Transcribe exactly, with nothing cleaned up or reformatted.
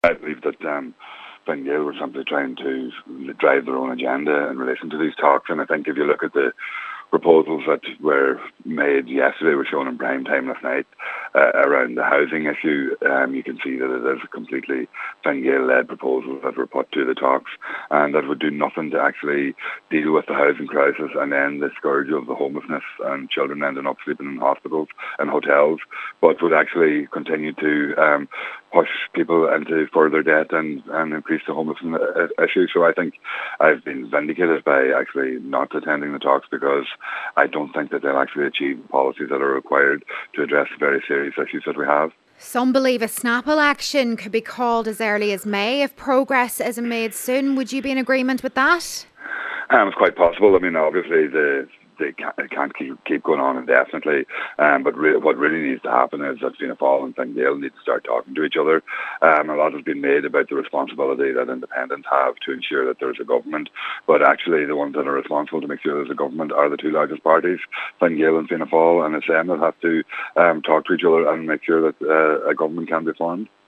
I believe that um, Fine Gael were simply trying to drive their own agenda in relation to these talks, and I think if you look at the proposals that were made yesterday, were shown in prime time last night uh, around the housing issue, um, you can see that it is a completely Fine Gael-led proposals that were put to the talks, and that would do nothing to actually deal with the housing crisis and end the scourge of the homelessness and children ending up sleeping in hospitals and hotels, but would actually continue to um, push people into further debt and, and increase the homelessness issue. So I think I've been vindicated by actually not attending the talks, because I don't think that they'll actually achieve the policies that are required to address the very serious issues that we have. Some believe a snap election could be called as early as May if progress isn't made soon. Would you be in agreement with that? Um, it's quite possible. I mean, obviously, the they can't, it can't keep, keep going on indefinitely. Um, but re- what really needs to happen is that Fianna Fáil and Fine Gael need to start talking to each other. Um, a lot has been made about the responsibility that independents have to ensure that there's a government, but actually the ones that are responsible to make sure there's a government are the two largest parties, Fine Gael and Fianna Fáil, and it's them that have to um, talk to each other and make sure that uh, a government can be formed.